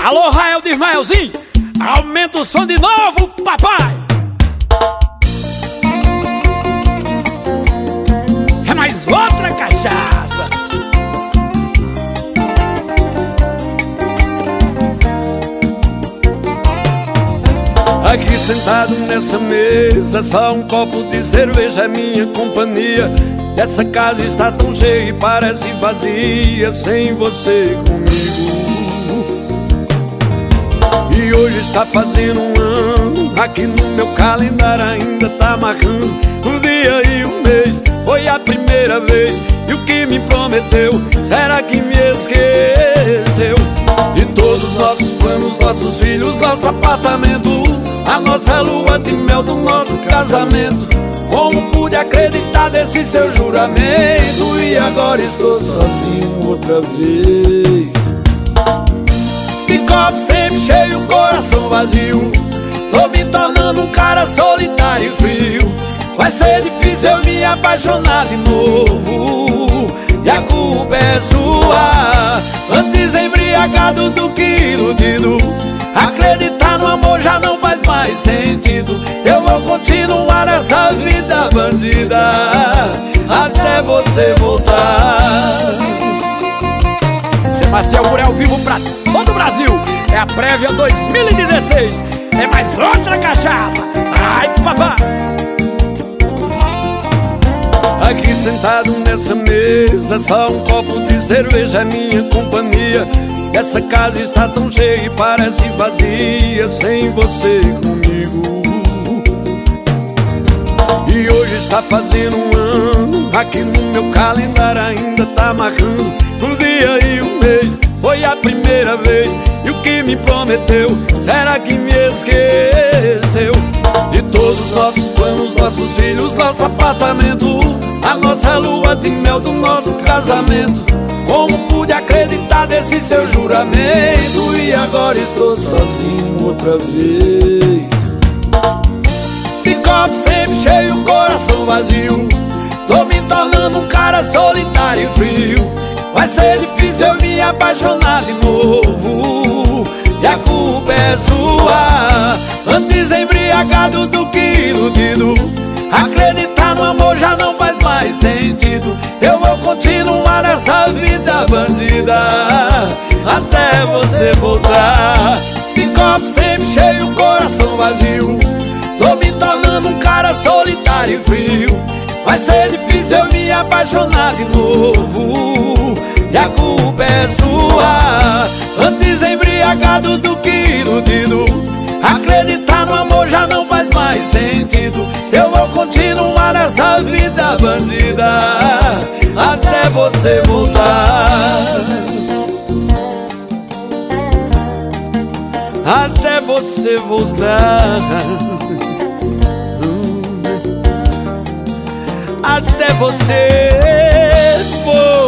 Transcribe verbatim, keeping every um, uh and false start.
Alô, Rael de Ismaelzinho, aumenta o som de novo, papai. É mais outra cachaça. Aqui sentado nessa mesa, só um copo de cerveja é minha companhia. Essa casa está tão cheia e parece vazia sem você comigo. E hoje está fazendo um ano, aqui no meu calendário ainda tá marcando o dia e o mês. Foi a primeira vez, e o que me prometeu, será que me esqueceu? De todos os nossos planos, nossos filhos, nosso apartamento, a nossa lua de mel do nosso casamento. Como pude acreditar nesse seu juramento? E agora estou sozinho outra vez. De copo sempre cheio, coração vazio, tô me tornando um cara solitário e frio. Vai ser difícil eu me apaixonar de novo, e a culpa é sua. Antes embriagado do que iludido, acreditar no amor já não faz mais sentido. Eu vou continuar essa vida bandida até você voltar. Sebastião Murel ao vivo pra todo o Brasil. É a prévia dois mil e dezesseis. É mais outra cachaça. Ai, papai. Aqui sentado nessa mesa, só um copo de cerveja é minha companhia. Essa casa está tão cheia e parece vazia sem você comigo. E hoje está fazendo um ano, aqui no meu calendário ainda tá marcando o dia e o mês. Foi a primeira vez, e o que me prometeu, será que me esqueceu? De todos os nossos planos, nossos filhos, nosso apartamento, a nossa lua de mel do nosso casamento. Como pude acreditar nesse seu juramento? E agora estou sozinho outra vez. De copo sempre cheio, coração vazio, tô me tornando um cara solitário e frio. Vai ser difícil eu me apaixonar de novo, e a culpa é sua. Antes embriagado do que iludido, acreditar no amor já não faz mais sentido. Eu vou continuar essa vida bandida até você voltar. De copo sempre cheio, coração vazio, tô me tornando um cara solitário e frio. Vai ser difícil eu me apaixonar de novo, e a culpa é sua. Antes embriagado do que iludido, acreditar no amor já não faz mais sentido. Eu vou continuar essa vida bandida até você voltar. Até você voltar. Até você voltar.